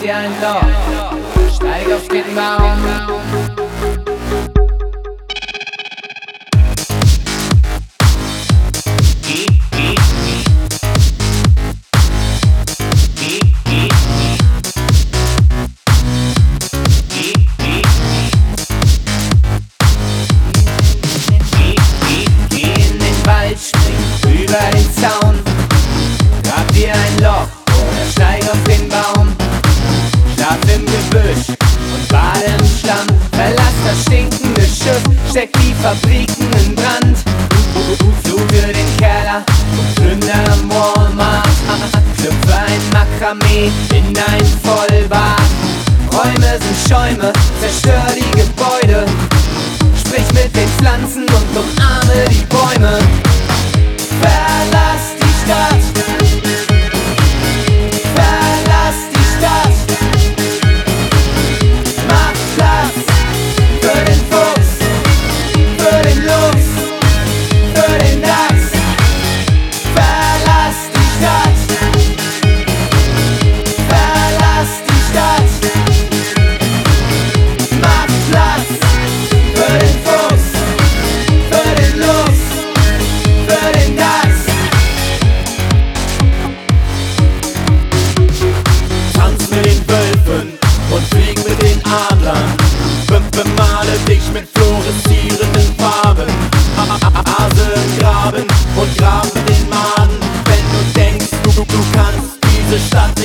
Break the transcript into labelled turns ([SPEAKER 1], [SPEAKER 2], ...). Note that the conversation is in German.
[SPEAKER 1] dir ein Loch, steig auf den Baum. Über den Zaun, grab dir ein Loch oder steig auf den Baum. Schlaf im Gebüsch und bade im Schlamm. Verlass das stinkende Schiff, steck die Fabriken in Brand. Fluge den Keller und plünder am Walmart. Schlüpfe ein Makramee in dein Vollbart. Räume sind Schäume, zerstör die Gebäude. Sprich mit den Pflanzen und umarme die Bäume. Verlass die Stadt, verlass die Stadt. Mach Platz für den Fuchs, für den Luchs, für den Dachs. Verlass die Stadt, verlass die Stadt. Mach Platz für den Fuchs, für den Luchs, für den Dachs. Tanz mit den Wölfen und flieg mit den Adlern. Bemale dich mit fluoreszierenden Farben. Hase im Graben und grab mit den Maden. Wenn du denkst, du kannst diese Stadt